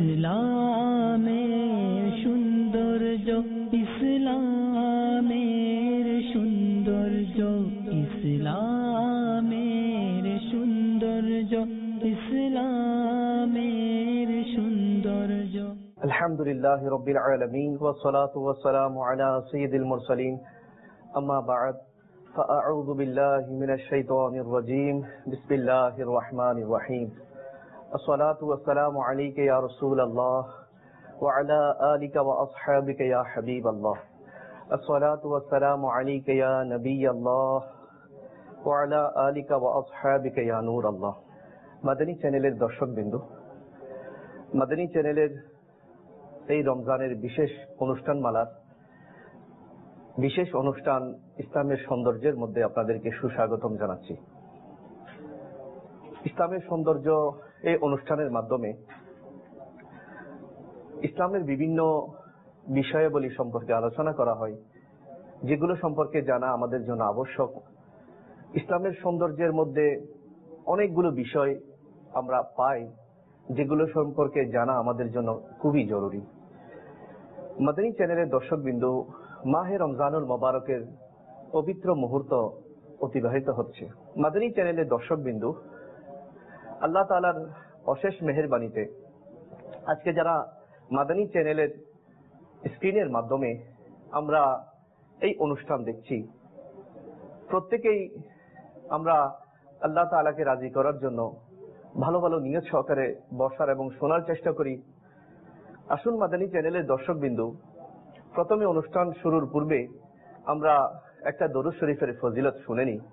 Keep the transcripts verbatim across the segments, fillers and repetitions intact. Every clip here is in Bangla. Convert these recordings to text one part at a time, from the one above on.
ইসলামের সৌন্দর্য ইসলামের সৌন্দর্য ইসলামের সৌন্দর্য ইসলামের সৌন্দর্য। আলহামদুলিল্লাহি রাব্বিল আলামিন ওয়াস সালাতু ওয়াস সালামু আলা সাইয়্যিদিল মুরসালিন আম্মা বা'দ ফাআউযু বিল্লাহি মিনাশ শাইতানির রাজীম বিসমিল্লাহির রহমানির রহিম। আসসালাতু ওয়াস সালামু আলাইকা ইয়া রাসূলুল্লাহ ওয়া আলা আলিকা ওয়া আসহাবিকা ইয়া হাবিবাল্লাহ। আসসালাতু ওয়াস সালামু আলাইকা ইয়া নবিয়াল্লাহ ওয়া আলা আলিকা ওয়া আসহাবিকা ইয়া নূরাল্লাহ। মাদানী চ্যানেলের দর্শকবৃন্দ, মাদানী চ্যানেলের এই রমজানের বিশেষ অনুষ্ঠান মালার বিশেষ অনুষ্ঠান ইসলামের সৌন্দর্যের মধ্যে আপনাদেরকে সুস্বাগতম জানাচ্ছি। ইসলামের সৌন্দর্য এই অনুষ্ঠানের মাধ্যমে ইসলামের বিভিন্ন বিষয়াবলী সম্পর্কে আলোচনা করা হয়, যেগুলো সম্পর্কে জানা আমাদের জন্য আবশ্যক। ইসলামের সৌন্দর্যের মধ্যে অনেকগুলো বিষয় আমরা পাই, যেগুলো সম্পর্কে জানা আমাদের জন্য খুবই জরুরি। মাদানী চ্যানেলের দর্শকবৃন্দ, মাহে রমজানুল মোবারকের পবিত্র মুহূর্ত অতিবাহিত হচ্ছে। মাদানী চ্যানেলের দর্শকবৃন্দ, আল্লাহ তাআলার অশেষ মেহেরবানিতে আজকে যারা মাদানী চ্যানেলের স্ক্রিনের মাধ্যমে আমরা এই অনুষ্ঠান দেখছি, প্রত্যেকেই আমরা আল্লাহ তাআলাকে রাজি করার জন্য ভালো ভালো নিয়ত সহকারে বসার এবং শোনার চেষ্টা করি। আসুন মাদানী চ্যানেলের দর্শকবৃন্দ, প্রথমে অনুষ্ঠান শুরুর পূর্বে আমরা একটা দরুদ শরীফের ফজিলত শুনে নিই।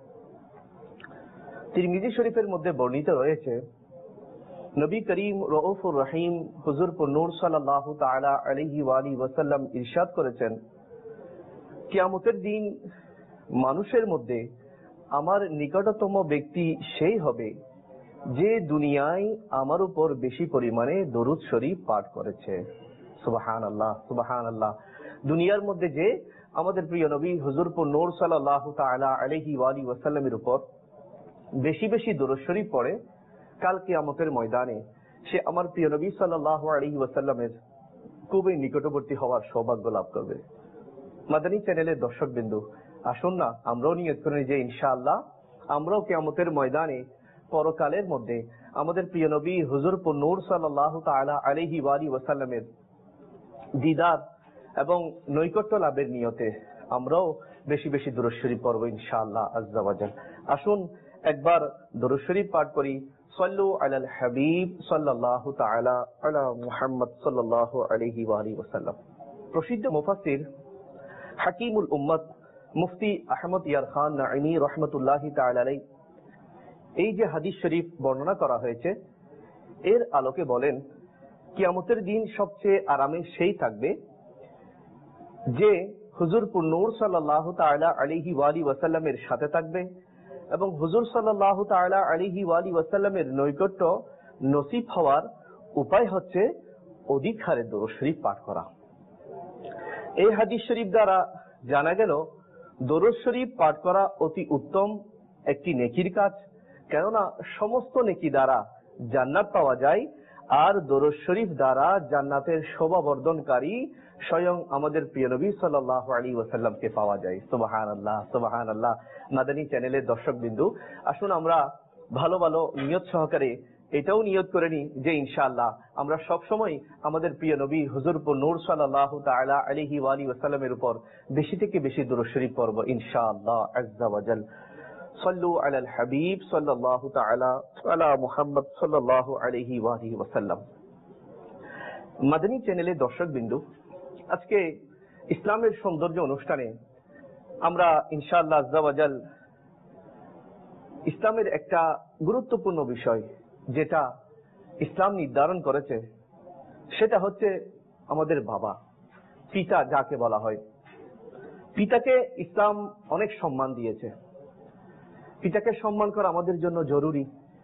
তিরমিজি শরীফের মধ্যে বর্ণিত রয়েছে, নবী করিম রউফুর রহিম হুজুর নূর সাল্লাল্লাহু তাআলা আলাইহি ওয়া আলিহি ওয়াসাল্লাম ইরশাদ করেছেন, কিয়ামতের দিন মানুষের মধ্যে আমার নিকটতম ব্যক্তি সেই হবে যে দুনিয়ায় আমার উপর বেশি পরিমাণে দরুদ শরীফ পাঠ করেছে। সুবহানাল্লাহ, সুবহানাল্লাহ। দুনিয়ার মধ্যে যে আমাদের প্রিয় নবী হুজুর নূর সাল্লাল্লাহু তাআলা আলাইহি ওয়া আলিহি ওয়াসাল্লামের উপর বেশি বেশি দরুদ শরীফ পড়ে, কাল কিয়ামতের ময়দানে সে আমার প্রিয় নবী সাল্লাল্লাহু আলাইহি ওয়াসাল্লামের খুবই নিকটবর্তী হওয়ার সৌভাগ্য লাভ করবে। মাদানী চ্যানেলের দর্শকবৃন্দ, আসুন না আমরাও নিয়ত করি যে ইনশাআল্লাহ আমরাও কিয়ামতের ময়দানে পরকালের মধ্যে আমাদের প্রিয় নবী হুজুর নূর সাল্লাল্লাহু তাআলা আলাইহি ওয়া আলিহি ওয়াসাল্লামের দিদার এবং নৈকট্য লাভের নিয়তে আমরাও বেশি বেশি দরুদ শরীফ পড়ব ইনশাআল্লাহ আজ্জা ওয়া জাল। আসুন একবার দরুদ শরীফ পাঠ করি। সাল্লু আলাল হাবিব সাল্লাল্লাহু তাআলা আলা মুহাম্মদ সাল্লাল্লাহু আলাইহি ওয়া আলিহি ওয়াসাল্লাম। প্রসিদ্ধ মুফাসসির হাকিমুল উম্মত মুফতি আহমদ ইয়ার খান নাঈমি রাহমাতুল্লাহি তাআলা আলাইহি এই যে হাদিস শরীফ বর্ণনা করা হয়েছে, এর আলোকে বলেন, কিয়ামতের দিন সবচেয়ে আরামে সেই থাকবে যে হুজুর নূর সাল্লাল্লাহু তাআলা আলাইহি ওয়া আলিহি ওয়াসাল্লামের সাথে থাকবে এবং হুজুর সাল্লাল্লাহু তাআলা আলাইহি ওয়া আলিহি ওয়াসাল্লামের নৈকট্য নসিব হওয়ার উপায় হচ্ছে অধিক হারে দরুদ শরীফ পাঠ করা। এই হাদিস শরীফ দ্বারা জানা গেল দরুদ শরীফ পাঠ করা অতি উত্তম একটি নেকির কাজ, কেননা সমস্ত নেকি দ্বারা জান্নাত পাওয়া যায়, আর দরুদ শরীফ দ্বারা জান্নাতের শোভা বর্ধনকারী স্বয়ং আমাদের প্রিয় নবী সাল্লাল্লাহু আলাইহি ওয়াসাল্লামকে পাওয়া যায়। সুবহানাল্লাহ, সুবহানাল্লাহ। মাদানী চ্যানেলের দর্শকবৃন্দ, আসুন আমরা ভালো ভালো নিয়ত সহকারে এটাও নিয়ত করে নিই যে ইনশাআল্লাহ আমরা সব সময় আমাদের প্রিয় নবী হুজুর নূর সাল্লাল্লাহু তাআলা আলাইহি ওয়া আলিহি ওয়াসাল্লামের উপর বেশি থেকে বেশি দরুদ শরীফ পড়ব ইনশাআল্লাহ আজ্জা ওয়া জাল। সাল্লু আলাল হাবিব সাল্লাল্লাহু তাআলা আলা মুহাম্মদ সাল্লাল্লাহু আলাইহি ওয়া আলিহি ওয়াসাল্লাম। মাদানী চ্যানেলের দর্শকবৃন্দ, আজকে ইসলামের সৌন্দর্য অনুষ্ঠানে আমরা ইনশাআল্লাহ আজ্জা ওয়া জাল ইসলামের একটা গুরুত্বপূর্ণ বিষয় যেটা ইসলাম নির্ধারণ করেছে, সেটা হচ্ছে আমাদের বাবা, পিতা যাকে বলা হয়। পিতাকে ইসলাম অনেক সম্মান দিয়েছে। পিতাকে সম্মান করা আমাদের জন্য জরুরি।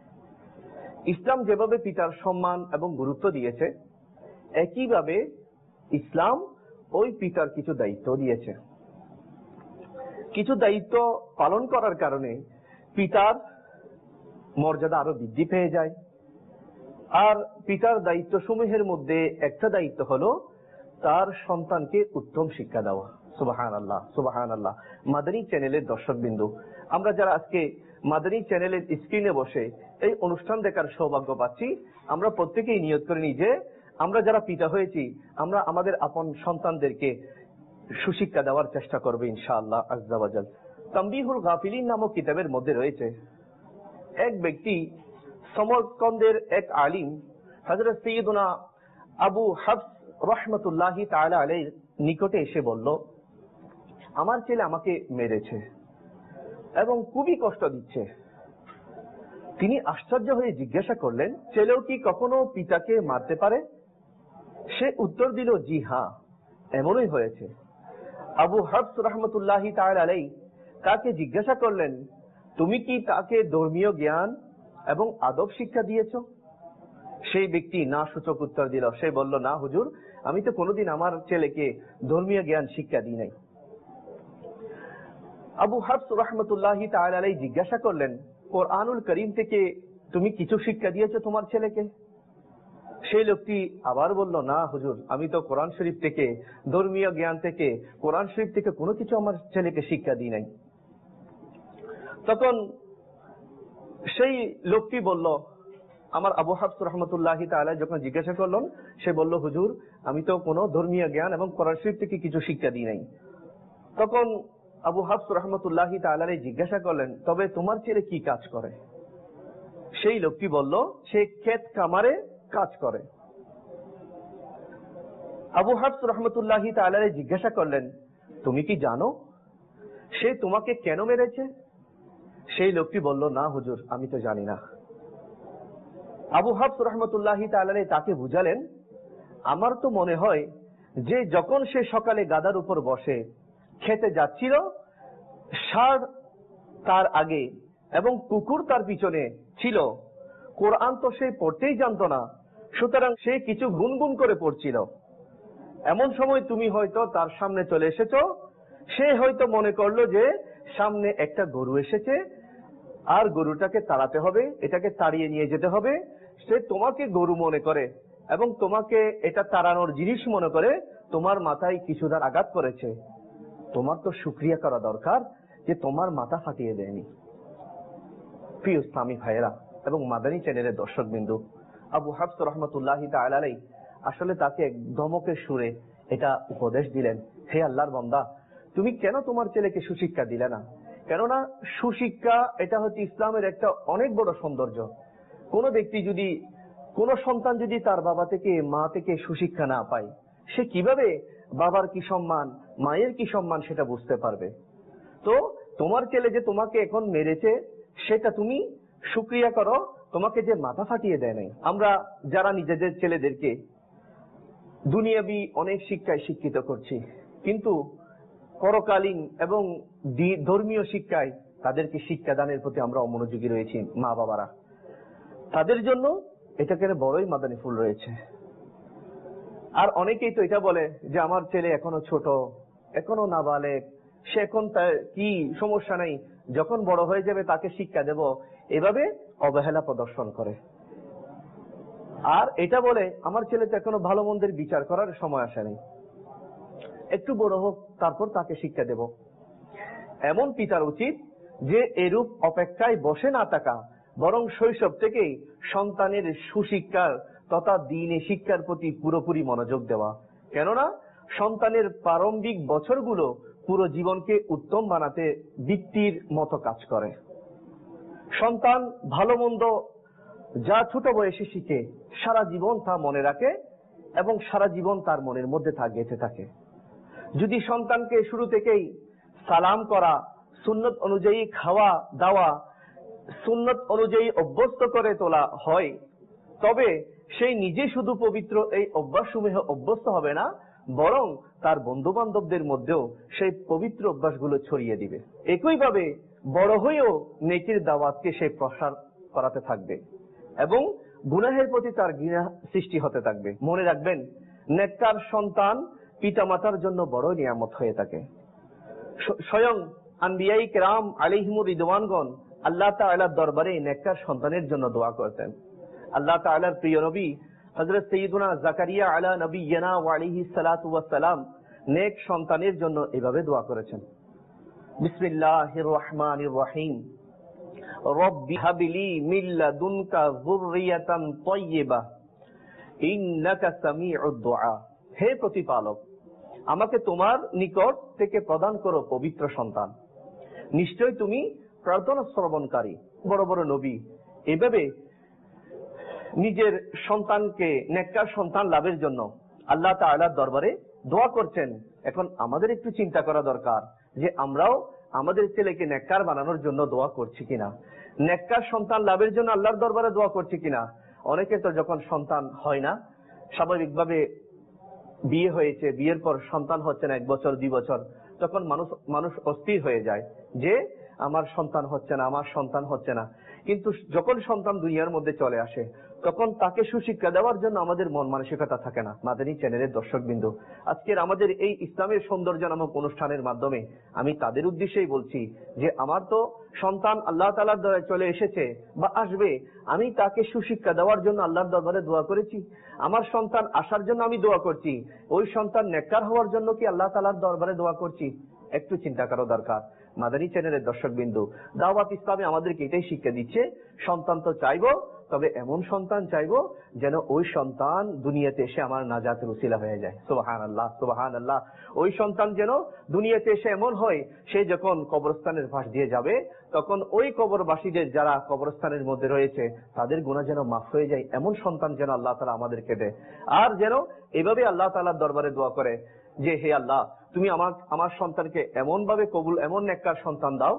ইসলাম যেভাবে পিতার সম্মান এবং গুরুত্ব দিয়েছে, একইভাবে ইসলাম ওই পিতার কিছু দায়িত্ব দিয়েছে। কিছু দায়িত্ব পালন করার কারণে পিতার মর্যাদা আরো বৃদ্ধি পেয়ে যায়। আর পিতার দায়িত্ব সমূহের মধ্যে একটা দায়িত্ব হলো তার সন্তানকে উত্তম শিক্ষা দেওয়া। সুবহানাল্লাহ, সুবহানাল্লাহ। মাদানী চ্যানেলের দর্শক বিন্দু, আমরা যারা আজকে মাদানী চ্যানেলের স্ক্রিনে বসে এই অনুষ্ঠান দেখার সৌভাগ্য পাচ্ছি, আমরা প্রত্যেকেই নিয়ত করে নিই যে আমরা যারা পিতা হয়েছি আমরা আমাদের আপন সন্তানদেরকে সুশিক্ষা দেওয়ার চেষ্টা করবো ইনশাআল্লাহ আজ্জা ওয়া জাল। তামবিহুল গাফিলিন নামক কিতাবের মধ্যে রয়েছে এক ব্যক্তি সমরকন্দের এক আলিম হযরত সাইয়্যিদুনা আবু হাফস রাহমাতুল্লাহি তাআলা আলাইহির নিকটে এসে বলল, আমার ছেলে আমাকে মেরেছে এবং খুবই কষ্ট দিচ্ছে। তিনি আশ্চর্য হয়ে জিজ্ঞাসা করলেন, ছেলেও কি কখনো পিতাকে মারতে পারে? সে উত্তর দিল, জি হ্যাঁ, এমনই হয়েছে। আবু হাফস রাহমাতুল্লাহি তাআলা আলাইহি তাকে জিজ্ঞাসা করলেন, তুমি কি তাকে ধর্মীয় জ্ঞান এবং আদব শিক্ষা দিয়েছো? সেই ব্যক্তি না সূচক উত্তর দিল। সে বলল, না হুজুর, আমি তো কোনোদিন আমার ছেলেকে ধর্মীয় জ্ঞান শিক্ষা দিই নাই। আবু হাফস রাহমাতুল্লাহি তাআলা আলাইহি জিজ্ঞাসা করলেন, কোরআনুল করিম থেকে তুমি কিছু শিক্ষা দিয়েছো তোমার ছেলেকে? সেই লোকটি আবার বলল, না হুজুর, আমি তো কোরআন শরীফ থেকে, ধর্মীয় জ্ঞান থেকে, কোরআন শরীফ থেকে কোনো কিছু আমার ছেলেকে শিক্ষা দিই নাই। তখন সেই লোকটি বলল, আমার আবু হাফস রাহমাতুল্লাহি তাআলা যখন জিজ্ঞাসা করলেন, সে বলল, হুজুর, আমি তো কোনো ধর্মীয় জ্ঞান এবং কোরআন শরীফ থেকে কিছু শিক্ষা দিই নাই। তখন আবু হাফস রাহমাতুল্লাহি তাআলা জিজ্ঞাসা করলেন, তবে তোমার ছেলে কি কাজ করে? সেই লোকটি বলল, সে ক্ষেত কামারে কাজ করে। আবু হাফস রাহমাতুল্লাহি তাআলা জিজ্ঞাসা করলেন, তুমি কি জানো সে তোমাকে কেন মেরেছে? সেই লোকটি বলল, না হুজুর, আমি তো জানি না। আবু হাফস রাহমাতুল্লাহি তাআলা তাকে বুঝালেন, আমার তো মনে হয় যে যখন সে সকালে গাদার উপর বসে খেতে যাচ্ছিল, ষাঁড় তার আগে এবং কুকুর তার পিছনে ছিল, কোরআন তো সে পড়তেই জানতো না, সুতরাং সে কিছু গুনগুন করে পড়ছিল। এমন সময় তুমি হয়তো তার সামনে চলে এসেছো, সে হয়তো মনে করলো যে সামনে একটা গরু এসেছে আর গরুটাকে তাড়াতে হবে, এটাকে তাড়িয়ে নিয়ে যেতে হবে। সে তোমাকে গরু মনে করে এবং তোমাকে এটা তাড়ানোর জিনিস মনে করে তোমার মাথায় কিছুটা আঘাত করেছে। তোমার তো শুকরিয়া করা দরকার যে তোমার মাথা ফাটিয়ে দেয়নি। প্রিয় ইসলামী ভাইয়েরা এবং মাদানী চ্যানেলের দর্শক বিন্দু, আবু হাফস রাহমাতুল্লাহি তাআলা আলাইহি আসলে তাকে এক ধমকের সুরে এটা উপদেশ দিলেন, হে আল্লাহর বান্দা, তুমি কেন তোমার ছেলেকে সুশিক্ষা দিলে না? কেননা সুশিক্ষা এটা হচ্ছে ইসলামের একটা অনেক বড় সৌন্দর্য। কোন ব্যক্তি যদি, কোন সন্তান যদি তার বাবা থেকে, মা থেকে সুশিক্ষা না পায়, সে কিভাবে বাবার কি সম্মান, মায়ের কি সম্মান সেটা বুঝতে পারবে? তো তোমার ছেলে যে তোমাকে এখন মেরেছে সেটা তুমি শুকরিয়া করো, তোমাকে যে মাথা ফাটিয়ে দেয় নাই। আমরা যারা নিজেদের ছেলেদেরকে দুনিয়াবি অনেক শিক্ষায় শিক্ষিত করছি, কিন্তু পরকালীন এবং ধর্মীয় শিক্ষায় তাদেরকে শিক্ষাদানের প্রতি আমরা অমনোযোগী রয়েছি মা বাবারা, তাদের জন্য এটাকে বড়ই মাদানী ফুল রয়েছে। আর অনেকেই তো এটা বলে যে আমার ছেলে এখনো ছোট, এখনো নাবালেগ, সে এখন তার কি সমস্যা নেই, যখন বড় হয়ে যাবে তাকে শিক্ষা দেব, এভাবে অবহেলা প্রদর্শন করে। আর এটা বলে আমার ছেলে তো এখনো ভালো মন্দের বিচার করার সময় আসেনি, একটু বড় হোক তারপর তাকে শিক্ষা দেব। এমন পিতার উচিত যে এরূপ অপেক্ষায় বসে না থাকা, বরং শৈশব থেকেই সন্তানের সুশিক্ষার তথা দ্বীনি শিক্ষার প্রতি পুরোপুরি মনোযোগ দেওয়া। কেননা সন্তানের প্রারম্ভিক বছরগুলো পুরো জীবনকে উত্তম বানাতে ভিত্তির মতো কাজ করে। সন্তান ভালো মন্দ যা ছোট বয়সে শিখে সারা জীবন তা মনে রাখে এবং সারা জীবন তার মনের মধ্যে তা গেঁথে থাকে। যদি সন্তানকে শুরু থেকেই সালাম করা, সুন্নত অনুযায়ী খাওয়া দাওয়া, সুন্নত অনুযায়ী অভ্যস্ত করে তোলা হয়, তবে সেই নিজে শুধু পবিত্র এই অভ্যাসসমূহে অভ্যস্ত হবে না, বরং তার বন্ধু বান্ধবদের মধ্যেও সেই পবিত্র অভ্যাসগুলো ছড়িয়ে দিবে। একইভাবে বড় হয়েও নেকির দাওয়াতকে সে প্রসার করাতে থাকবে এবং গুনাহের প্রতি তার ঘৃণা সৃষ্টি হতে থাকবে। মনে রাখবেন, নেককার সন্তান পিতামাতার জন্য বড় নিয়ামত হয়ে থাকে। স্বয়ং আম্বিয়ায়ে কেরাম আলাইহিমুর রিদওয়ানগণ আল্লাহ তাআলার দরবারে নেককার সন্তানের জন্য দোয়া করতেন। আল্লাহ তাআলার প্রিয় নবী হযরত সাইয়্যিদুনা জাকারিয়া আলা নবিয়্যিনা ওয়া আলাইহিস সালাতু ওয়াস সালাম নেক সন্তানের জন্য এভাবে দোয়া করেছেন, বিসমিল্লাহির রহমানির রহিম, রব্বি হাবলি মিন লাদুনকা যুররিয়াতান তাইয়্যিবাহ ইন্নাকা সামিউদ দুআ। হে প্রতিপালক, আমাকে তোমার নিকট থেকে প্রদান করো পবিত্র সন্তান, নিশ্চয় তুমি প্রার্থনা শ্রবণকারী। বড় বড় নবী এভাবে নিজের সন্তানকে নেককার সন্তান লাভের জন্য আল্লাহ তাআলার দরবারে দোয়া করছেন। এখন আমাদের একটু চিন্তা করা দরকার যে আমরাও আমাদের ছেলেকে নেককার বানানোর জন্য দোয়া করছি কিনা, নেককার সন্তান লাভের জন্য আল্লাহর দরবারে দোয়া করছি কিনা। অনেকে তো যখন সন্তান হয় না, স্বাভাবিকভাবে বিয়ে হয়েছে, বিয়ের পর সন্তান হচ্ছে না এক বছর দুই বছর, তখন মানুষ মানুষ অস্থির হয়ে যায় যে আমার সন্তান হচ্ছে না, আমার সন্তান হচ্ছে না। কিন্তু যখন সন্তান দুনিয়ার মধ্যে চলে আসে তখন তাকে সুশিক্ষা দেওয়ার জন্য আমাদের মন মানসিকতা থাকে না। মাদানী চ্যানেলের দর্শকবৃন্দ, আজকের আমাদের এই ইসলামের সৌন্দর্য নামক অনুষ্ঠানের মাধ্যমে আমি তাদের উদ্দেশ্যেই বলছি যে আমার তো সন্তান আল্লাহ তাআলার দয়ায় চলে এসেছে বা আসবে, আমি তাকে সুশিক্ষা দেওয়ার জন্য আল্লাহর দরবারে দোয়া করেছি। আমার সন্তান আসার জন্য আমি দোয়া করছি, ওই সন্তান নেককার হওয়ার জন্য কি আল্লাহ তাআলার দরবারে দোয়া করছি? একটু চিন্তা করা দরকার। মাদানী চ্যানেলের দর্শকবৃন্দ, দাওয়াত ইসলামে আমাদেরকে এটাই শিক্ষা দিচ্ছে, সন্তান তো চাইবো, তবে এমন সন্তান চাইবো যেন ওই সন্তান দুনিয়াতে এসে আমার নাজাতের উসিলা হয়ে যায়। সুবহানাল্লাহ, সুবহানাল্লাহ। ওই সন্তান যেন দুনিয়াতে এসে এমন হয়, সে যখন কবরস্থানের পাশ দিয়ে যাবে তখন ওই কবরবাসীদের যারা কবরস্থানের মধ্যে রয়েছে তাদের গুনাহ যেন মাফ হয়ে যায়, এমন সন্তান যেন আল্লাহ তাআলা আমাদেরকে দেয়। আর যেন এভাবে আল্লাহ তাআলার দরবারে দোয়া করে যে হে আল্লাহ, তুমি আমার আমার সন্তানকে এমন ভাবে কবুল, এমন নেককার সন্তান দাও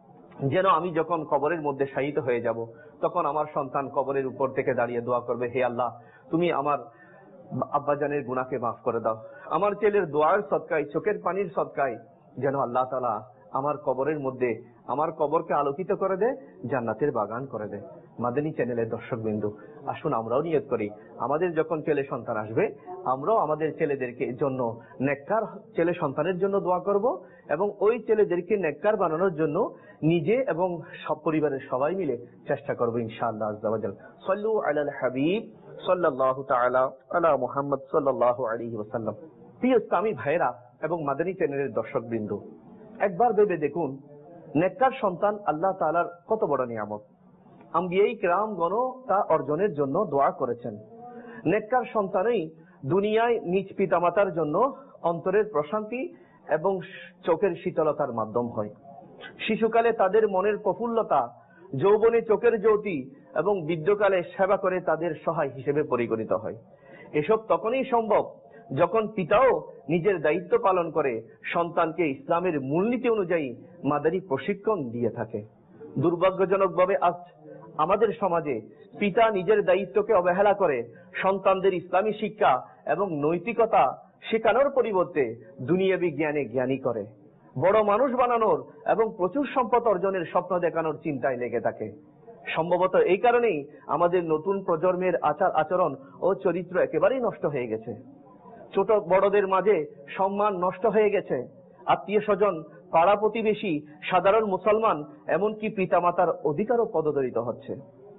যেন আমি যখন কবরের মধ্যে শায়িত হয়ে যাব তখন আমার সন্তান কবরের উপর থেকে দাঁড়িয়ে দোয়া করবে, হে আল্লাহ, তুমি আমার আব্বাজানের গুনাহকে মাফ করে দাও। আমার ছেলের দোয়ার সদকায়, চোখের পানির সদকায় যেন আল্লাহ তাআলা আমার কবরের মধ্যে আমার কবরকে আলোকিত করে দেয়, জান্নাতের বাগান করে দেয়। মাদানী চ্যানেলের দর্শকবৃন্দ, আসুন আমরাও নিয়ত করি, আমাদের যখন ছেলে সন্তান আসবে আমরাও আমাদের ছেলেদেরকে জন্য নেককার ছেলে সন্তানের জন্য দোয়া করব এবং ওই ছেলেদেরকে নেককার বানানোর জন্য নিজে এবং সব পরিবারের সবাই মিলে চেষ্টা করব ইনশাআল্লাহ আযজা ওয়া জাল। সাল্লু আলাল হাবিব সাল্লাল্লাহু তাআলা আলা মুহাম্মদ সাল্লাল্লাহু আলাইহি ওয়াসাল্লাম। প্রিয় ইসলামী ভাইরা এবং মাদানী চ্যানেলের দর্শকবৃন্দ, একবার ভেবে দেখুন নেককার সন্তান আল্লাহ তাআলার কত বড় নিয়ামত। আম্বিয়ায়ে কিরামগণ তা অর্জনের জন্য দোয়া করেছেন। নেককার সন্তানই দুনিয়ায় নিজ পিতামাতার জন্য অন্তরের প্রশান্তি এবং চোখের শীতলতার মাধ্যম হয়। শিশুকালে তাদের মনের প্রফুল্লতা, যৌবনে চোখের জ্যোতি এবং বৃদ্ধকালে সেবা করে তাদের সহায় হিসেবে পরিগণিত হয়। এসব তখনই সম্ভব যখন পিতাও নিজের দায়িত্ব পালন করে সন্তানকে ইসলামের মূলনীতি অনুযায়ী মাদানী প্রশিক্ষণ দিয়ে থাকে। দুর্ভাগ্যজনকভাবে আজ আমাদের সমাজে পিতা নিজের দায়িত্বকে অবহেলা করে সন্তানদের ইসলামী শিক্ষা এবং নৈতিকতা শেখানোর পরিবর্তে দুনিয়াবি জ্ঞানে জ্ঞানী করে, বড় মানুষ বানানোর এবং প্রচুর সম্পদ অর্জনের স্বপ্ন দেখানোর চিন্তায় লেগে থাকে। সম্ভবত এই কারণেই আমাদের নতুন প্রজন্মের আচার আচরণ ও চরিত্র একেবারেই নষ্ট হয়ে গেছে। ছোট বড়দের মাঝে সম্মান নষ্ট হয়ে গেছে। আত্মীয় স্বজন, পাড়া প্রতিবেশী, সাধারণ মুসলমান, এমনকি পিতামাতার অধিকারও পদদলিত হচ্ছে।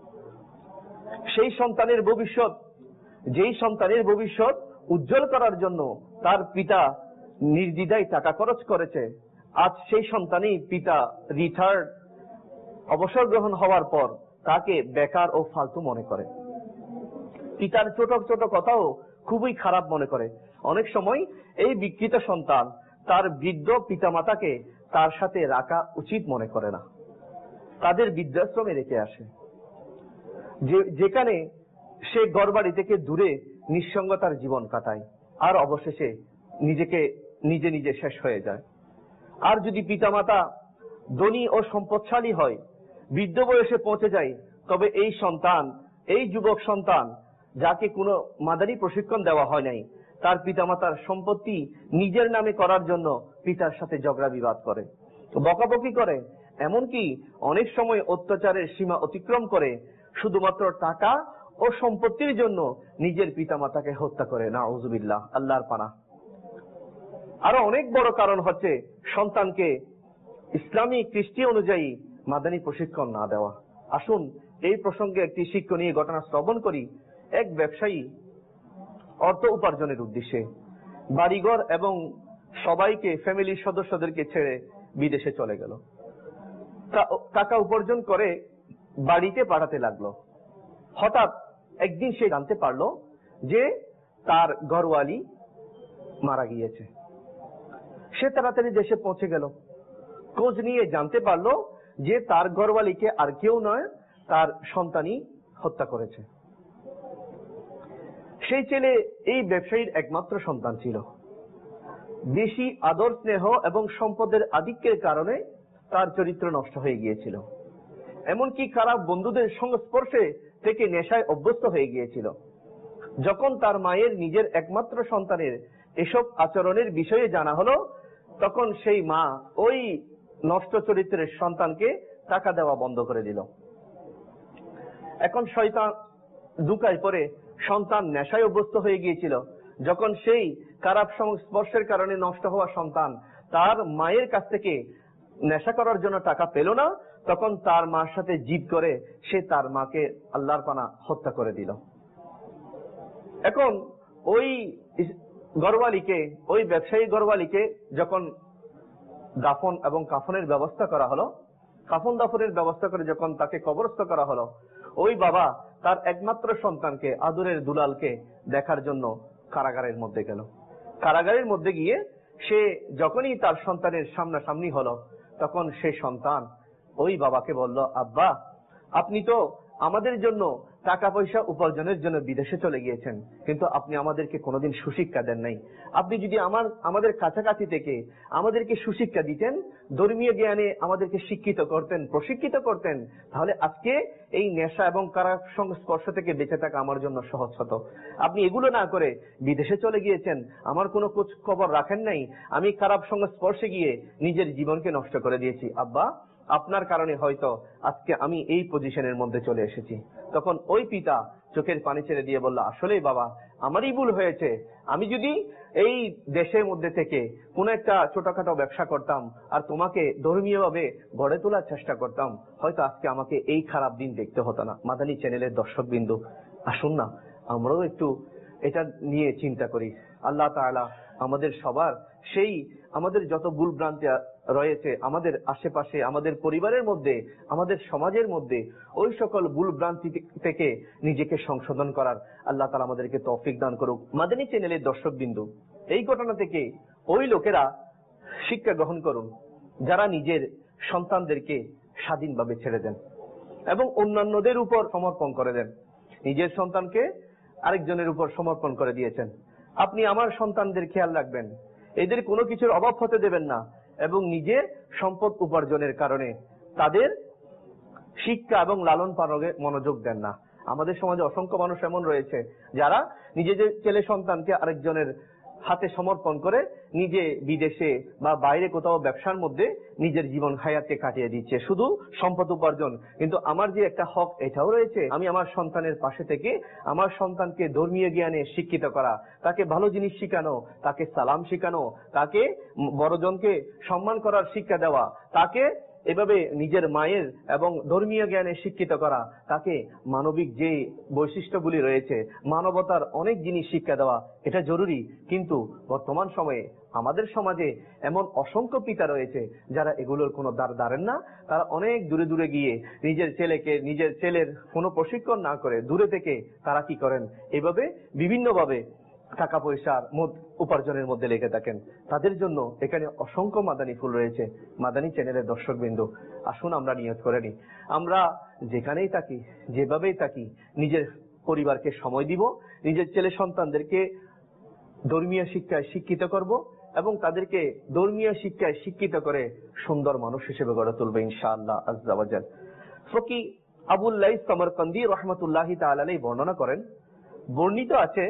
সেই সন্তানের ভবিষ্যৎ যেই সন্তানের ভবিষ্যৎ উজ্জ্বল করার জন্য তার পিতা নির্দ্বিধায় টাকা খরচ করেছে, আজ সেই সন্তানই পিতা রিটায়ার্ড অবসর গ্রহণ হওয়ার পর তাকে বেকার ও ফালতু মনে করে। পিতার ছোট ছোট কথাও খুবই খারাপ মনে করে। অনেক সময় এই বিকৃত সন্তান তার বৃদ্ধ পিতামাতাকে তার সাথে রাখা উচিত মনে করে না, তাদের বৃদ্ধাশ্রমে রেখে আসে, যেখানে সে ঘরবাড়ি থেকে দূরে নিঃসঙ্গতার জীবন কাটায় আর অবশেষে নিজেকে নিজে নিজে শেষ হয়ে যায়। আর যদি পিতামাতা ধনী ও সম্পদশালী হয়, বৃদ্ধ বয়সে পৌঁছে যায়, তবে এই সন্তান, এই যুবক সন্তান যাকে কোনো মাদানী প্রশিক্ষণ দেওয়া হয় নাই, তার পিতামাতার সম্পত্তি নিজের নামে করার জন্য পিতার সাথে ঝগড়া বিবাদ করে, বকাবকি করে, এমনকি অনেক সময় অত্যাচারের সীমা অতিক্রম করে শুধুমাত্র টাকা ও সম্পত্তির জন্য নিজের পিতামাতাকে হত্যা করে। নাউযুবিল্লাহ, আল্লাহর পানাহ। আরো অনেক বড় কারণ হচ্ছে সন্তানকে ইসলামী কৃষ্টি অনুযায়ী মাদানী প্রশিক্ষণ না দেওয়া। আসুন এই প্রসঙ্গে একটি শিক্ষণীয় ঘটনা শ্রবণ করি। এক ব্যবসায়ী অর্থ উপার্জনের উদ্দেশ্যে বাড়িঘর এবং সবাইকে, ফ্যামিলির সদস্যদেরকে ছেড়ে বিদেশে চলে গেল। টাকা উপার্জন করে বাড়িতে পাঠাতে লাগলো। হঠাৎ একদিন সে জানতে পারলো যে তার ঘরওয়ালি মারা গিয়েছে। সে তাড়াতাড়ি দেশে পৌঁছে গেল। খোঁজ নিয়ে জানতে পারলো যে তার ঘরওয়ালিকে আর কেউ নয়, তার সন্তানই হত্যা করেছে। সেই ছেলে এই ব্যবসায়ীর একমাত্র সন্তান ছিল। বেশি আদর স্নেহ এবং সম্পদের আধিক্যের কারণে তার চরিত্র নষ্ট হয়ে গিয়েছিল। এমনকি খারাপ বন্ধুদের সংস্পর্শে থেকে নেশায় অভ্যস্ত হয়ে গিয়েছিল। যখন তার মায়ের নিজের একমাত্র সন্তানের এসব আচরণের বিষয়ে জানা হলো, তখন সেই মা ওই নষ্ট চরিত্রের সন্তানকে টাকা দেওয়া বন্ধ করে দিল। এখন শয়তান ধোঁকায় পড়ে সন্তান নেশায় অভ্যস্ত হয়ে গিয়েছিল। যখন সেই খারাপ সংস্পর্শের কারণে নষ্ট হওয়া সন্তান তার মায়ের কাছ থেকে নেশা করার জন্য টাকা পেল না, তখন তার মার সাথে জিদ করে সে তার মাকে আল্লাহর পানা হত্যা করে দিল। এখন ওই ঘরওয়ালিকে, ওই ব্যবসায়ী ঘরওয়ালিকে যখন দাফন এবং কাফনের ব্যবস্থা করা হলো, কাফন দাফনের ব্যবস্থা করে যখন তাকে কবরস্থ করা হলো, ওই বাবা তার একমাত্র সন্তানকে, আদরের দুলালকে দেখার জন্য কারাগারের মধ্যে গেল। কারাগারের মধ্যে গিয়ে সে যখনই তার সন্তানের সামনাসামনি হলো, তখন সে সন্তান ওই বাবাকে বলল, আব্বা, আপনি তো আমাদের জন্য টাকা পয়সা উপার্জনের জন্য বিদেশে চলে গিয়েছেন, কিন্তু আপনি আমাদেরকে কোনোদিন সুশিক্ষা দেন নাই। আপনি যদি আমার আমাদের কাছাকাছি থেকে আমাদেরকে সুশিক্ষা দিতেন, ধর্মীয় জ্ঞানে আমাদেরকে শিক্ষিত করতেন, প্রশিক্ষিত করতেন, তাহলে আজকে এই নেশা এবং খারাপ সংস্পর্শ থেকে বেঁচে থাকা আমার জন্য সহজ হতো। আপনি এগুলো না করে বিদেশে চলে গিয়েছেন, আমার কোনো খোঁজ খবর রাখেন নাই, আমি খারাপ সংস্পর্শে গিয়ে নিজের জীবনকে নষ্ট করে দিয়েছি। আব্বা, আপনার কারণে হয়তো আজকে আমি এই পজিশনের মধ্যে চলে এসেছি। তখন ওই পিতা চোখের পানি ছেড়ে দিয়ে বলল, আসলেই বাবা, আমারই ভুল হয়েছে। আমি যদি এই দেশের মধ্যে থেকে কোন একটা ছোটখাটো ব্যবসা করতাম আর তোমাকে ধর্মীয় ভাবে গড়ে তোলার চেষ্টা করতাম, হয়তো আজকে আমাকে এই খারাপ দিন দেখতে হতো না। মাদানী চ্যানেলের দর্শক বিন্দু, আসুন না আমরাও একটু এটা নিয়ে চিন্তা করি। আল্লাহ তাআলা আমাদের সবার সেই আমাদের যত ভুল ভ্রান্তি রয়েছে আমাদের আশেপাশে, আমাদের পরিবারের মধ্যে, আমাদের সমাজের মধ্যে, ওই সকল ভুল ভ্রান্তি থেকে নিজেকে সংশোধন করার আল্লাহ তাআলা আমাদেরকে তৌফিক দান করুক। মাদানী চ্যানেলের দর্শক বিন্দু, এই ঘটনা থেকে ওই লোকেরা শিক্ষা গ্রহণ করুন যারা নিজের সন্তানদেরকে স্বাধীনভাবে ছেড়ে দেন এবং অন্যান্যদের উপর সমর্পণ করে দেন। নিজের সন্তানকে আরেকজনের উপর সমর্পণ করে দিয়েছেন। আপনি আমার সন্তানদের খেয়াল রাখবেন, এদের কোনো কিছুর অভাব হতে দেবেন না এবং নিজের সম্পদ উপার্জনের কারণে তাদের শিক্ষা এবং লালন পালনে মনোযোগ দেন না। আমাদের সমাজে অসংখ্য মানুষ এমন রয়েছে যারা নিজেদের ছেলে সন্তানকে আরেকজনের হাতে সমর্পণ করে নিজে বিদেশে বা বাইরে কোথাও ব্যবসার মধ্যে নিজের জীবন হায়াতকে কাটিয়ে দিচ্ছে, শুধু সম্পদ উপার্জন। কিন্তু আমার যে একটা হক এটাও রয়েছে, আমি আমার সন্তানের পাশে থেকে আমার সন্তানকে ধর্মীয় জ্ঞানে শিক্ষিত করা, তাকে ভালো জিনিস শিখানো, তাকে সালাম শিখানো, তাকে বড়জনকে সম্মান করার শিক্ষা দেওয়া, তাকে এভাবে নিজের মায়ের এবং ধর্মীয় জ্ঞানে শিক্ষিত করা, তাকে মানবিক যে বৈশিষ্ট্যগুলি রয়েছে, মানবতার অনেক জিনিস শিক্ষা দেওয়া, এটা জরুরি। কিন্তু বর্তমান সময়ে আমাদের সমাজে এমন অসংখ্য পিতা রয়েছে যারা এগুলোর কোনো দ্বার ধারেন না। তারা অনেক দূরে দূরে গিয়ে নিজের ছেলেকে, নিজের ছেলের কোনো প্রশিক্ষণ না করে দূরে থেকে তারা কি করেন, এভাবে বিভিন্নভাবে টাকা পয়সার উপার্জনের মধ্যে লেগে থাকেন। তাদের জন্য এখানে অসংখ্য মাদানী ফুল রয়েছে। মাদানী চ্যানেলের দর্শক বিন্দু, আসুন আমরা নিয়ত করে নিই, আমরা যেখানেই থাকি, যেভাবেই থাকি, নিজের পরিবারকে সময় দিব, নিজের ছেলে সন্তানদেরকে ধর্মীয় শিক্ষায় শিক্ষিত করব এবং তাদেরকে ধর্মীয় শিক্ষায় শিক্ষিত করে সুন্দর মানুষ হিসেবে গড়ে তুলবে ইনশাআল্লাহ আযজা ওয়া জাল। ফকি আবুল লাইস সমরকন্দি রাহমাতুল্লাহি তাআলা আলাইহি বর্ণনা করেন, বর্ণিত আছে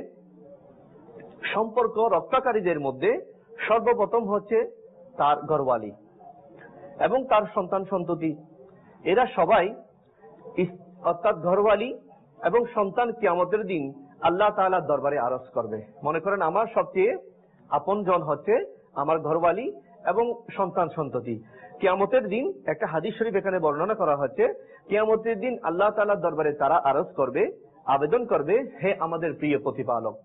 সম্পর্ক রক্ষাকারীদের মধ্যে সর্বপ্রথম হচ্ছে তার ঘরওয়ালি এবং তার সন্তান সন্ততি। এরা সবাই অর্থাৎ ঘরওয়ালি এবং সন্তান কিয়ামতের দিন আল্লাহ তাআলার দরবারে আরজ করবে। মনে করেন আমার সবচেয়ে আপন জন হচ্ছে আমার ঘরওয়ালি এবং সন্তান সন্ততি। কিয়ামতের দিন একটা হাদিস শরীফ এখানে বর্ণনা করা হচ্ছে কিয়ামতের দিন আল্লাহ তাআলার দরবারে তারা আরজ করবে, আবেদন করবে, হে আমাদের প্রিয় প্রতিপালক,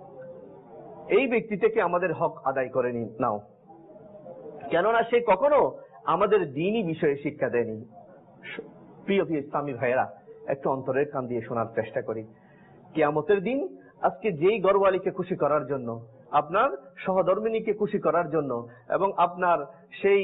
এই ব্যক্তি থেকে আমাদের হক আদায় করে নাও, কেননা সে কখনো আমাদের দ্বীনি বিষয়ে শিক্ষা দেয়নি। প্রিয় প্রিয় ইসলামী ভাইয়েরা, একটু অন্তরের কান দিয়ে শোনার চেষ্টা করি। কিয়ামতের দিন আজকে যেই ঘরওয়ালিকে খুশি করার জন্য, আপনার সহধর্মিনীকে খুশি করার জন্য, এবং আপনার সেই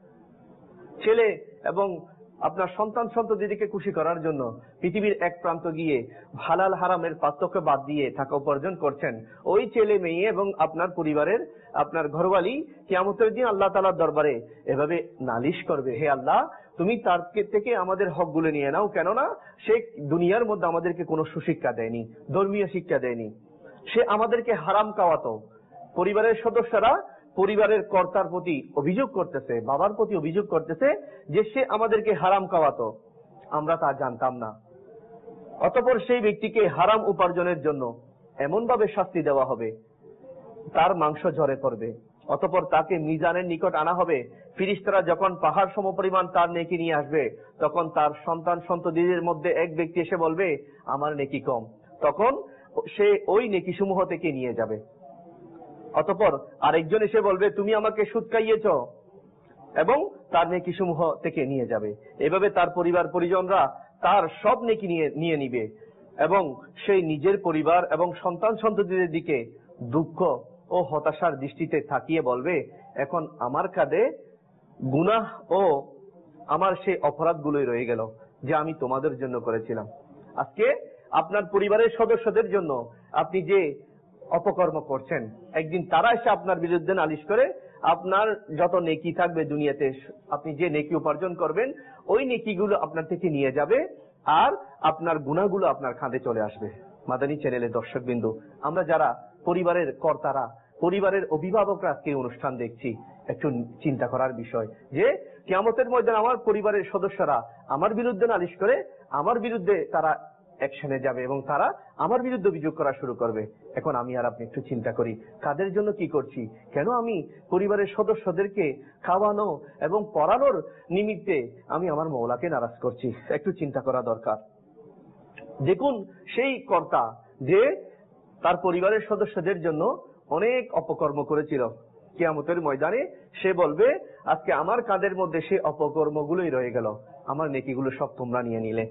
ছেলে এবং আপনার সন্তান সন্ততিকে খুশি করার জন্য পৃথিবীর এক প্রান্ত গিয়ে হালাল হারামের পার্থক্য বাদ দিয়ে টাকা উপার্জন করছেন, ওই ছেলে মেয়ে এবং আপনার পরিবারের আপনার ঘরওয়ালি কিয়ামতের দিন আল্লাহ তাআলার দরবারে এভাবে নালিশ করবে, হে আল্লাহ, তুমি তার থেকে আমাদের হক গুলো নিয়ে নাও, কেননা সে দুনিয়ার মধ্যে আমাদেরকে কোনো সুশিক্ষা দেয়নি, ধর্মীয় শিক্ষা দেয়নি, সে আমাদেরকে হারাম খাওয়াতো। পরিবারের সদস্যরা পরিবারের কর্তার প্রতি অভিযোগ করতেছে, বাবার প্রতি অভিযোগ করতেছে যে সে আমাদেরকে হারাম খাওয়াতো, আমরা তা জানতাম না। অতঃপর সেই ব্যক্তিকে হারাম উপার্জনের জন্য এমন ভাবে শাস্তি দেওয়া হবে, তার মাংস ঝরে পড়বে। অতঃপর তাকে মিজানের নিকট আনা হবে। ফিরিস্তারা যখন পাহাড় সমপরিমাণ তার নেকি নিয়ে আসবে, তখন তার সন্তান সন্ততিদের মধ্যে এক ব্যক্তি এসে বলবে, আমার নেকি কম। তখন সে ওই নেকি সমূহ থেকে নিয়ে যাবে। অতঃপর আরেকজন এসে বলবে, তুমি আমাকে সুদ খাইয়েছ, এবং তার নেকি সমূহ থেকে নিয়ে যাবে। এভাবে তার পরিবার পরিজনরা তার সব নেকি নিয়ে নিয়ে নিবে, এবং সেই নিজের পরিবার এবং সন্তান সন্ততিদের দিকে দুঃখ ও হতাশার দৃষ্টিতে তাকিয়ে বলবে, এখন আমার কাঁধে গুনাহ ও আমার সেই অপরাধগুলোই রয়ে গেল যে আমি তোমাদের জন্য করেছিলাম। আজকে আপনার পরিবারের সদস্যদের জন্য আপনি যে অপকর্ম করছেন, একদিন তারা এসে আপনার বিরুদ্ধে নালিশ করে আপনার যত নেকি থাকবে দুনিয়াতে, আপনি যে নেকি উপার্জন করবেন, ওই নেকিগুলো আপনার থেকে নিয়ে যাবে, আর আপনার গুনাহগুলো আপনার কাঁধে চলে আসবে। মাদানী চ্যানেলের দর্শক বিন্দু, আমরা যারা পরিবারের কর্তারা, পরিবারের অভিভাবকরা আজকে অনুষ্ঠান দেখছি, একটু চিন্তা করার বিষয় যে কিয়ামতের ময়দানে আমার পরিবারের সদস্যরা আমার বিরুদ্ধে নালিশ করে আমার বিরুদ্ধে তারা অ্যাকশনে যাবে এবং তারা আমার বিরুদ্ধে অভিযোগ করা শুরু করবে। এখন আমি আর আপনি একটু চিন্তা করি, কাদের জন্য কি করছি? কেন আমি পরিবারের সদস্যদেরকে খাওয়ানো এবং পড়ানোর নিমিত্তে আমি আমার মওলাকে নারাজ করছি? একটু চিন্তা করা দরকার। দেখুন, সেই কর্তা যে তার পরিবারের সদস্যদের জন্য অনেক অপকর্ম করেছিল, কিয়ামতের ময়দানে সে বলবে, আজকে আমার কাঁধের মধ্যে সে অপকর্মগুলোই রয়ে গেল, আমার নেকিগুলো সব তোমরা নিয়ে নিলে।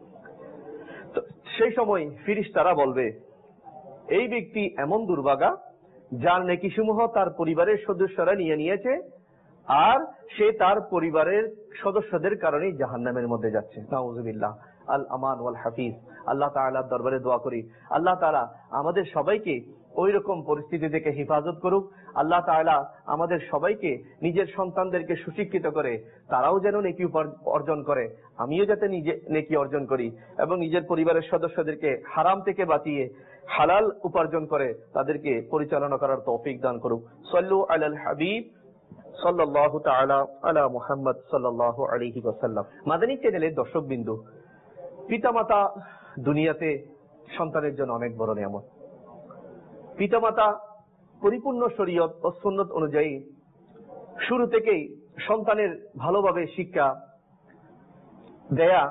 সেই সময় ফিরিস্তারা বলবে, এই ব্যক্তি এমন দুর্ভাগা যার নেকি সমূহ তার পরিবারের সদস্যরা নিয়ে নিয়েছে, আর সে তার পরিবারের সদস্যদের কারণে জাহান্নামের মধ্যে যাচ্ছে। নাউযুবিল্লাহ। আল আমান ওয়াল হাফিজ। আল্লাহ তাআলার দরবারে দোয়া করি, আল্লাহ তাআলা আমাদের সবাইকে ওই রকম পরিস্থিতি থেকে হেফাজত করুক। আল্লাহ তাআলা আমাদের সবাইকে নিজের সন্তানদেরকে সুশিক্ষিত করে তারাও যেন নেকি অর্জন করে, আমিও যাতে নিজে নেকি অর্জন করি, এবং নিজের পরিবারের সদস্যদেরকে হারাম থেকে বাঁচিয়ে হালাল উপার্জন করে তাদেরকে পরিচালনা করার তৌফিক দান করুক। সাল্লু আলাল হাবিব সাল্লাল্লাহু তাআলা আলা মুহাম্মদ সাল্লাল্লাহু আলাইহি ওয়াসাল্লাম। মাদানী চ্যানেলের দর্শক বিন্দু, পিতামাতা দুনিয়াতে সন্তানের জন্য অনেক বড় নিয়ামত। পিতামাতা পরিপূর্ণ শরীয়ত ও সুন্নত অনুযায়ী শুরু থেকেই সন্তানের ভালোভাবে শিক্ষা দেয়া,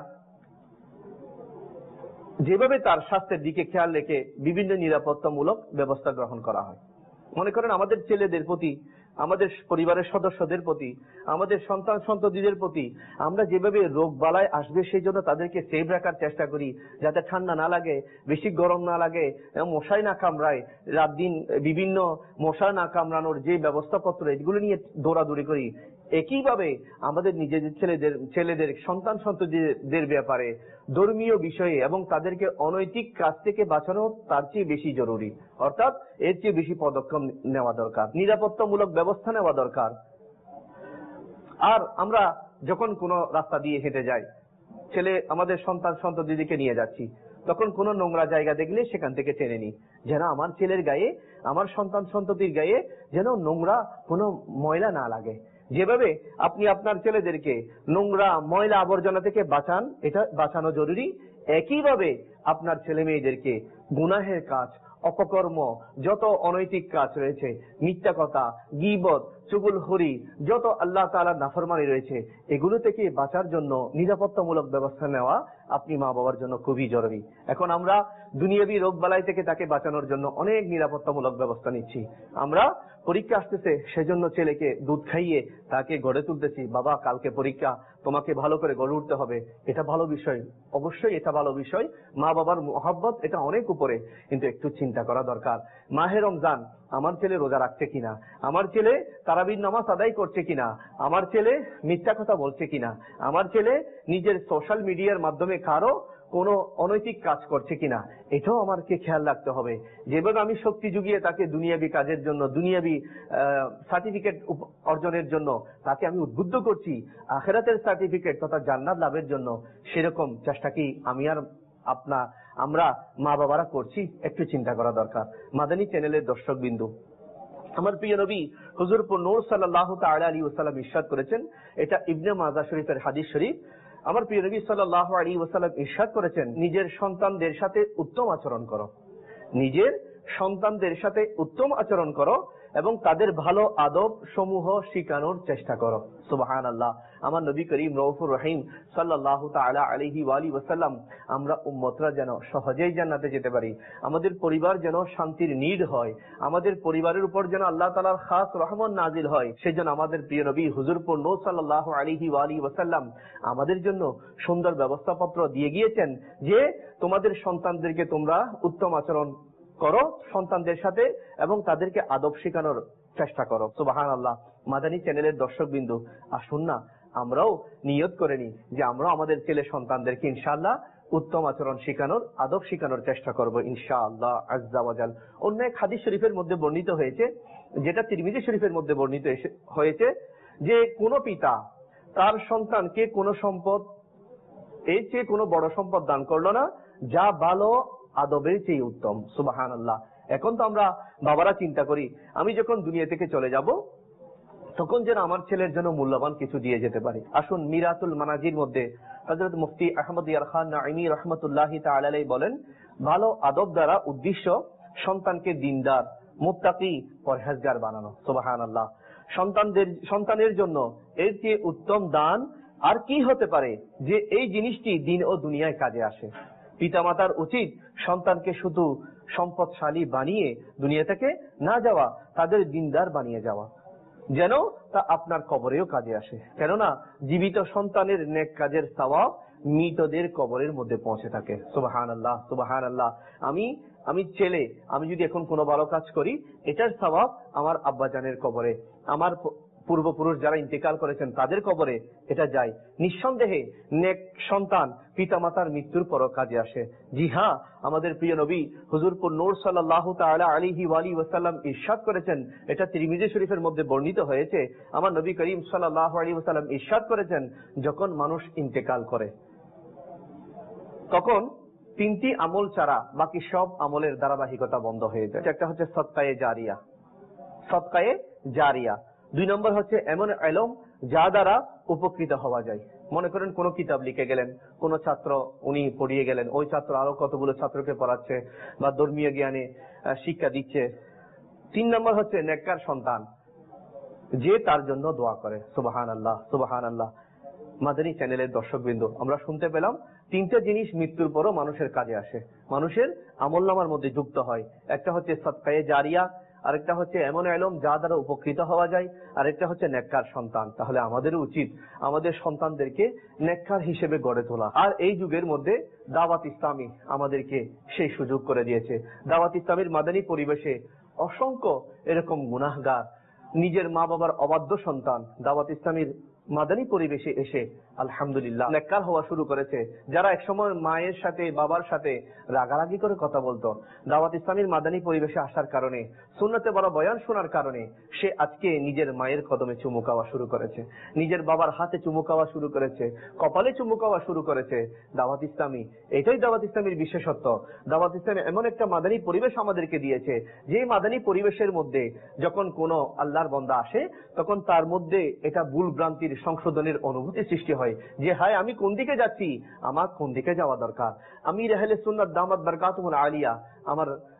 যেভাবে তার স্বাস্থ্যের দিকে খেয়াল রেখে বিভিন্ন নিরাপত্তামূলক ব্যবস্থা গ্রহণ করা হয়। মনে করেন আমাদের ছেলেদের প্রতি, আমাদের পরিবারের সদস্যদের প্রতি, আমাদের সন্তান সন্ততিদের প্রতি আমরা যেভাবে রোগ বালায় আসবে সেই জন্য তাদেরকে সেভ রাখার চেষ্টা করি, যাতে ঠান্ডা না লাগে, বেশি গরম না লাগে, মশাই না কামড়ায়, রাত দিন বিভিন্ন মশা না কামড়ানোর যে ব্যবস্থাপত্র এগুলো নিয়ে দৌড়াদৌড়ি করি, একইভাবে আমাদের নিজেদের ছেলেদের ছেলেদের সন্তান সন্ততিদের ব্যাপারে ধর্মীয় বিষয়ে এবং তাদেরকে অনৈতিক কাজ থেকে বাঁচানো তার চেয়ে বেশি জরুরি, অর্থাৎ এর চেয়ে বেশি পদক্ষেপ নেওয়া দরকার, নিরাপত্তামূলক ব্যবস্থা নেওয়া দরকার। আর আমরা যখন কোনো রাস্তা দিয়ে হেঁটে যাই, ছেলে আমাদের সন্তান সন্ততিদিকে নিয়ে যাচ্ছি, তখন কোনো নোংরা জায়গা দেখলে সেখান থেকে টেনে নিই, যেন আমার ছেলের গায়ে, আমার সন্তান সন্ততির গায়ে যেন নোংরা কোনো ময়লা না লাগে। যেভাবে আপনি আপনার ছেলেদেরকে নোংরা ময়লা আবর্জনা থেকে বাঁচান, এটা বাঁচানো জরুরি, একইভাবে আপনার ছেলে মেয়েদেরকে গুনাহের কাজ, অপকর্ম, যত অনৈতিক কাজ রয়েছে, মিথ্যা কথা, গীবত, চুগলখড়ি, যত আল্লাহ তাআলার নাফরমানি রয়েছে, এগুলো থেকে বাঁচার জন্য নিরাপত্তামূলক ব্যবস্থা নেওয়া আপনি মা বাবার জন্য খুবই জরুরি। এখন আমরা দুনিয়াবী রোগ বালাই থেকে তাকে বাঁচানোর জন্য অনেক নিরাপত্তামূলক ব্যবস্থা নিচ্ছি। আমরা পরীক্ষা আসতেছে, সেজন্য ছেলেকে দুধ খাইয়ে তাকে গড়ে তুলতেছি। বাবা, কালকে পরীক্ষা, তোমাকে ভালো করে গড়ে উঠতে হবে। এটা ভালো বিষয়, অবশ্যই এটা ভালো বিষয়। মা বাবার মহব্বত এটা অনেক উপরে, কিন্তু একটু চিন্তা করা দরকার। মাহে রমজান, আমার ছেলে রোজা রাখছে কিনা, আমার ছেলে তারাবির নামাজ আদায় করছে কিনা, আমার ছেলে মিথ্যা কথা বলছে কিনা, আমার ছেলে নিজের সোশ্যাল মিডিয়ার মাধ্যমে কারো কোনো অনৈতিক কাজ করছে কিনা, এটাও আমাকে খেয়াল রাখতে হবে। যেভাবে আমি শক্তি জুগিয়ে তাকে দুনিয়াবী কাজের জন্য, দুনিয়াবী সার্টিফিকেট অর্জনের জন্য তাকে আমি উদ্বুদ্ধ করছি আখিরাতের সার্টিফিকেট তথা জান্নাত লাভের জন্য, সেরকম চেষ্টা কি আমি আর আপনা আমরা মা বাবারা করছি? একটু চিন্তা করা দরকার। মাদানী চ্যানেলের দর্শক বিন্দু, আমার প্রিয় নবী হুজুর নূর সাল্লাল্লাহু তাআলা আলাইহি ওয়াসাল্লাম ইরশাদ করেছেন, এটা ইবনে মাজাহ শরীফের হাদিস শরীফ। আমার প্রিয় নবী সাল্লাল্লাহু আলাইহি ওয়াসাল্লাম ইরশাদ করেছেন, নিজের সন্তানদের সাথে উত্তম আচরণ করো, নিজের সন্তানদের সাথে উত্তম আচরণ করো এবং তাদের ভালো আদব সমূহ শিখানোর চেষ্টা করো। সুবহানাল্লাহ। আমার নবী করিম রউফুর রহিম সাল্লাল্লাহু তাআলা আলাইহি ওয়া আলিহি ওয়াসাল্লাম, আমরা উম্মতরা যেন সহজেই জান্নাতে যেতে পারি, আমাদের পরিবার যেন শান্তির নিড হয়, আমাদের পরিবারের উপর যেন আল্লাহ তাআলার খাস রহমত নাজিল হয়, সেজন্য আমাদের প্রিয় নবী হুজুর নূর সাল্লাল্লাহু আলাইহি ওয়া আলিহি ওয়াসাল্লাম আমাদের জন্য সুন্দর ব্যবস্থাপত্র দিয়ে গিয়েছেন যে তোমাদের সন্তানদেরকে তোমরা উত্তম আচরণ করো সন্তানদের সাথে এবং তাদেরকে আদব শেখানোর চেষ্টা করো। সুবহানাল্লাহ। মাদানী চ্যানেলের দর্শক বিন্দু, আসুন না আমরাও নিয়ত করে নিই যে আমরা আমাদের ছেলে সন্তানদেরকে ইনশাআল্লাহ উত্তম আচরণ শেখানোর, আদব শেখানোর চেষ্টা করব ইনশাআল্লাহ আজ্জা ওয়া জাল। অন্য এক হাদিস শরীফের মধ্যে বর্ণিত হয়েছে, যেটা তিরমিজি শরীফের মধ্যে বর্ণিত হয়েছে, যে কোন পিতা তার সন্তানকে কোন সম্পদ এর চেয়ে কোনো বড় সম্পদ দান করলো না যা ভালো আদবের চেয়ে উত্তম। সুবহানাল্লাহ। এখন তো আমরা বাবারা চিন্তা করি, আমি যখন দুনিয়া থেকে চলে যাব তখন যেন আমার ছেলের জন্য মূল্যবান কিছু দিয়ে যেতে পারি। আসুন, মিরাতুল মানাজির মধ্যে হযরত মুফতি আহমদ ইয়ার খান নাঈমি রাহমাতুল্লাহি তাআলা আলাইহি বলেন, ভালো আদব দ্বারা উদ্দেশ্য সন্তানকে দিনদার, মুত্তাকি, পরহেজগার বানানো। সুবহানাল্লাহ। সন্তানদের সন্তানের জন্য এর চেয়ে উত্তম দান আর কি হতে পারে যে এই জিনিসটি দিন ও দুনিয়ায় কাজে আসে। পিতামাতার উচিত সন্তানকে শুধু সম্পদশালী বানিয়ে দুনিয়া থেকে না যাওয়া, তাদের দিনদার বানিয়ে যাওয়া, যেন তা আপনার কবরেও কাজে আসে। কেননা জীবিত সন্তানের নেক কাজের সওয়াব মৃতদের কবরের মধ্যে পৌঁছে থাকে। সুবহানাল্লাহ, সুবহানাল্লাহ। আমি আমি ছেলে, আমি যদি এখন কোনো ভালো কাজ করি, এটার সওয়াব আমার আব্বাজানের কবরে, আমার পূর্বপুরুষ যারা ইন্তেকাল করেছেন তাদের কবরে এটা যায়। নিঃসন্দেহে নেক সন্তান পিতামাতার মৃত্যুর পরও কাজে আসে। জি হ্যাঁ, আমাদের প্রিয় নবী হুজুর নূর সাল্লাল্লাহু তাআলা আলাইহি ওয়া আলিহি ওয়াসাল্লাম ইরশাদ করেছেন, এটা তিরমিজি শরীফের মধ্যে বর্ণিত হয়েছে, আমার নবী করিম সাল্লাল্লাহু আলাইহি ওয়াসাল্লাম ইরশাদ করেছেন, যখন মানুষ ইন্তেকাল করে তখন তিনটি আমল ছাড়া বাকি সব আমলের ধারাবাহিকতা বন্ধ হয়ে যায়। একটা হচ্ছে সদকায়ে জারিয়া, সদকায়ে জারিয়া। দুই নম্বর হচ্ছে এমন ইলম যা দ্বারা উপকৃত হওয়া যায়। মনে করেন কোন কিতাব লিখে গেলেন, কোন ছাত্র উনি পড়িয়ে গেলেন, ওই ছাত্র আরো কতগুলো ছাত্রকে পড়াচ্ছে বা ধর্মীয় জ্ঞানে শিক্ষা দিচ্ছে। তিন নম্বর হচ্ছে নেককার সন্তান যে তার জন্য দোয়া করে। সুবহানাল্লাহ, সুবহানাল্লাহ। মাদানী চ্যানেলের দর্শকবৃন্দ, আমরা শুনতে পেলাম তিনটা জিনিস মৃত্যুর পরও মানুষের কাজে আসে, মানুষের আমলনামার মধ্যে যুক্ত হয়। একটা হচ্ছে সদকায়ে জারিয়া, আরেকটা হচ্ছে এমন ইলম যা দ্বারা উপকৃত হওয়া যায়, আরেকটা হচ্ছে নেককার সন্তান। তাহলে আমাদের উচিত আমাদের সন্তানদেরকে নেককার হিসেবে গড়ে তোলা। আর এই যুগের মধ্যে দাওয়াত ইসলামী আমাদেরকে সেই সুযোগ করে দিয়েছে। দাওয়াত ইসলামীর মাদানী পরিবেশে অসংখ্য এরকম গুনাহগার, নিজের মা বাবার অবাধ্য সন্তান দাওয়াত ইসলামীর মাদানী পরিবেশে এসে আলহামদুলিল্লাহ নেককার হওয়া শুরু করেছে। যারা একসময় মায়ের সাথে বাবার সাথে রাগারাগি করে কথা বলতো, দাওয়াত ইসলামীর মাদানী পরিবেশে আসার কারণে, সুন্নতে বড় বয়ান শোনার কারণে সে আজকে নিজের মায়ের কদমে চুমু খাওয়া শুরু করেছে, নিজের বাবার হাতে চুমু খাওয়া শুরু করেছে, কপালে চুমু খাওয়া শুরু করেছে। দাওয়াত ইসলামী, এটাই দাওয়াত ইসলামীর বিশেষত্ব। দাওয়াত ইসলামী এমন একটা মাদানী পরিবেশ আমাদেরকে দিয়েছে, যে মাদানী পরিবেশের মধ্যে যখন কোনো আল্লাহর বান্দা আসে তখন তার মধ্যে এটা ভুল ভ্রান্তির সংশোধনের অনুভূতি সৃষ্টি হয় যে হায় আমি কোন দিকে যাচ্ছি, আমার কোন দিকে যাওয়া দরকার। আমির আহলে সুন্নাত দামাত বারকাতুহুল আলিয়া আমার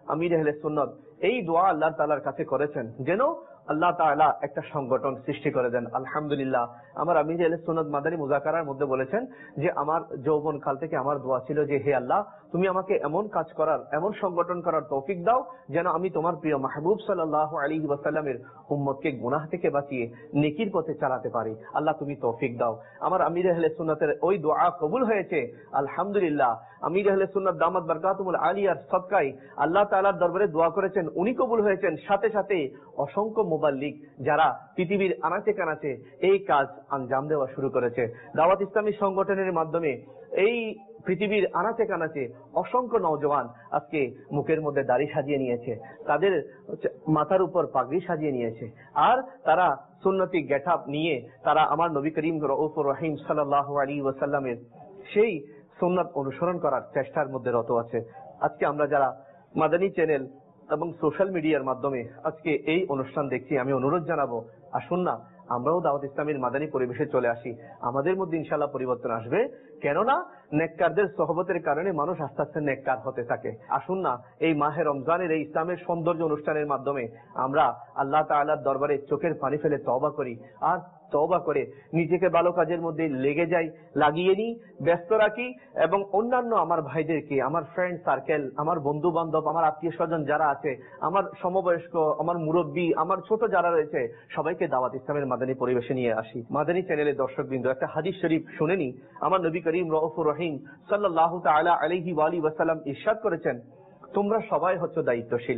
আমির আহলে সুন্নাত এই দোয়া আল্লাহ তাআলার কাছে করেছেন যেন আল্লাহ তাআলা একটা সংগঠন সৃষ্টি করে দেন। আলহামদুলিল্লাহ, আমার আমির আহলে সুন্নাত মাদানী মুযাকারার মধ্যে বলেছেন যে আমার যৌবন কাল থেকে আমার দোয়া ছিল যে হে আল্লাহ, তুমি আমাকে এমন কাজ করার, এমন সংগঠন করার তৌফিক দাও যেন আমি তোমার প্রিয় মাহবুব সাল্লাল্লাহু আলাইহি ওয়াসাল্লামের উম্মতকে গুনাহ থেকে বাঁচিয়ে নেকির পথে চালাতে পারি। আল্লাহ তুমি তৌফিক দাও। আমার আমির আহলে সুন্নাতের ওই দোয়া কবুল হয়েছে। আলহামদুলিল্লাহ, আমির আহলে সুন্নাত দামাত বারকাতুহুল আলিয়ার সদকায় আল্লাহ তাআলার দরবারে দোয়া করেছেন, উনি কবুল হয়েছেন। সাথে সাথে অসংখ্য মুবাল্লিগ যারা পৃথিবীর আনাচে কানাচে এই কাজ আঞ্জাম দেওয়া শুরু করেছে। দাওয়াত ইসলামী সংগঠনের মাধ্যমে এই পৃথিবীর আনাচে কানাচে অসংখ্য নওজওয়ান আজকে মুখের মধ্যে দাড়ি সাজিয়ে নিয়েছে, তাদের মাথার উপর পাগড়ি সাজিয়ে নিয়েছে, আর তারা সুন্নতি গেটআপ নিয়ে তারা আমার নবী করিম রউফুর রহিম সাল্লাল্লাহু আলাইহি ওয়াসাল্লামের সেই সুন্নাত অনুসরণ করার চেষ্টার মধ্যে রত আছে। আজকে আমরা যারা মাদানী চ্যানেল এবং সোশ্যাল মিডিয়ার মাধ্যমে আজকে এই অনুষ্ঠান দেখছি, আমি অনুরোধ জানাবো, আসুন না আমরাও দাওয়াত ইসলামের মাদানী পরিবেশে চলে আসি। আমাদের মধ্যে ইনশাআল্লাহ পরিবর্তন আসবে, কেননা নেককারদের সহবতের কারণে মানুষ আস্তে আস্তে নেককার হতে থাকে। আসুন না এই মাহে রমজানের এই ইসলামের সৌন্দর্য অনুষ্ঠানের মাধ্যমে আমরা আল্লাহ তাআলার দরবারে চোখের পানি ফেলে তওবা করি, আর তওবা করে নিজেকে ভালো কাজের মধ্যে লেগে যাই, লাগিয়ে নিই, ব্যস্ত রাখি, এবং অন্যান্য আমার ভাইদেরকে, আমার ফ্রেন্ড সার্কেল, আমার বন্ধু বান্ধব, আমার আত্মীয় স্বজন যারা আছে, আমার সমবয়স্ক, আমার মুরব্বী, আমার ছোট যারা রয়েছে, সবাইকে দাওয়াত ইসলামের মাদানী পরিবেশে নিয়ে আসি। মাদানী চ্যানেলের দর্শকবৃন্দ, একটা হাদিস শরীফ শুনেনি। আমার নবী করিম রউফুর রহিম সাল্লাল্লাহু তাআলা আলাইহি ওয়া আলিহি ওয়াসাল্লাম ইরশাদ করেছেন, তোমরা সবাই হচ্ছে দায়িত্বশীল,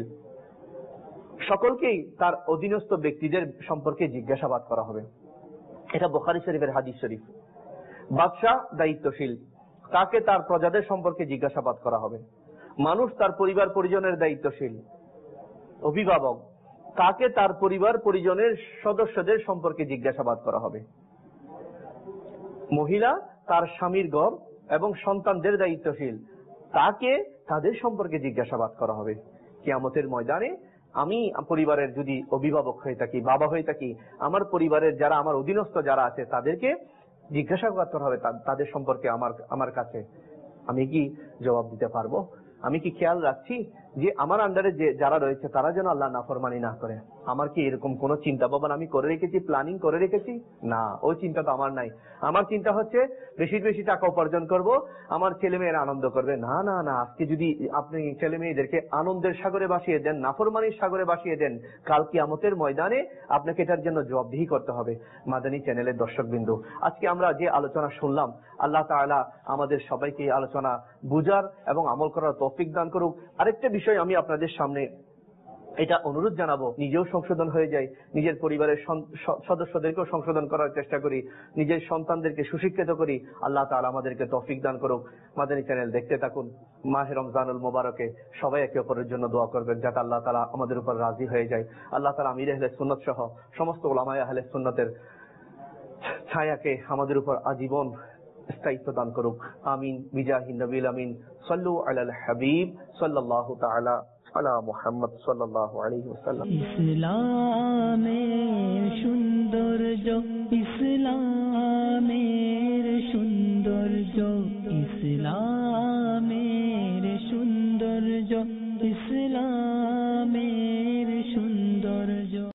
সকলকেই তার অধীনস্থ ব্যক্তিদের সম্পর্কে জিজ্ঞাসাবাদ করা হবে। এটা বুখারী শরীফের হাদিস শরীফ। বাদশাহ দায়িত্বশীল, তাকে তার প্রজাদের সম্পর্কে জিজ্ঞাসাবাদ করা হবে। মানুষ তার পরিবার পরিজনের দায়িত্বশীল। অভিভাবক, তাকে তার পরিবার পরিজনের সদস্যদের সম্পর্কে জিজ্ঞাসাবাদ করা হবে। মহিলা তার স্বামীর ঘর এবং সন্তানদের দায়িত্বশীল, তাকে তাদের সম্পর্কে জিজ্ঞাসাবাদ করা হবে। কিয়ামতের ময়দানে আমি পরিবারের যদি অভিভাবক হয়ে থাকি, বাবা হয়ে থাকি, আমার পরিবারের যারা আমার অধীনস্থ যারা আছে তাদেরকে জিজ্ঞাসাবাদ করা হবে তাদের সম্পর্কে আমার আমার কাছে। আমি কি জবাব দিতে পারবো? আমি কি খেয়াল রাখছি যে আমার আন্ডারে যে যারা রয়েছে তারা যেন আল্লাহ নাফরমানি না করে? আমার কি এরকম কোন চিন্তা ভাবনা আমি করে রেখেছি, প্ল্যানিং করে রেখেছি? না, ওই চিন্তা তো আমার নাই। আমার চিন্তা হচ্ছে বেশি বেশি টাকা উপার্জন করব, আমার ছেলে মেয়েরা আনন্দ করবে। না না না, আজকে যদি আপনি ছেলে মেয়েদেরকে আনন্দের সাগরে ভাসিয়ে দেন, নাফরমানির সাগরে ভাসিয়ে দেন, কাল কিয়ামতের ময়দানে আপনাকে এটার জন্য জবাবদিহি করতে হবে। মাদানী চ্যানেলের দর্শকবৃন্দ, আজকে আমরা যে আলোচনা শুনলাম, আল্লাহ তাআলা আমাদের সবাইকে এই আলোচনা বুঝার এবং আমল করার তৌফিক দান করুক। আরেকটা বিষয় আমি আপনাদের সামনে এটা অনুরোধ জানাবো, নিজেও সংশোধন হয়ে যায়, নিজের পরিবারের সদস্যদেরকেও সংশোধন করার চেষ্টা করি, নিজের সন্তানদেরকে সুশিক্ষিত করি। আল্লাহ তাআলা আমাদেরকে তৌফিক দান করুক। মাদানী চ্যানেল দেখতে থাকুন। মাহে রমজানুল মুবারকে সবাই একে অপরের জন্য দোয়া করবেন যাতে আল্লাহ তাআলা আমাদের উপর রাজি হয়ে যায়। আল্লাহ তাআলা আমির আহলে সুন্নাত সহ সমস্ত উলামায়ে আহলে সুন্নাতের ছায়াকে আমাদের উপর আজীবন স্থায়িত্ব দান করুক। আমিন বিজাহিন নবীল আমিন। সাল্লু আলাল হাবিব সাল্লাল্লাহু তাআলা আলা মুহাম্মদ সাল্লাল্লাহু আলাইহি ওয়াসাল্লাম। ইসলামের সৌন্দর্য, ইসলামের সৌন্দর্য, ইসলাম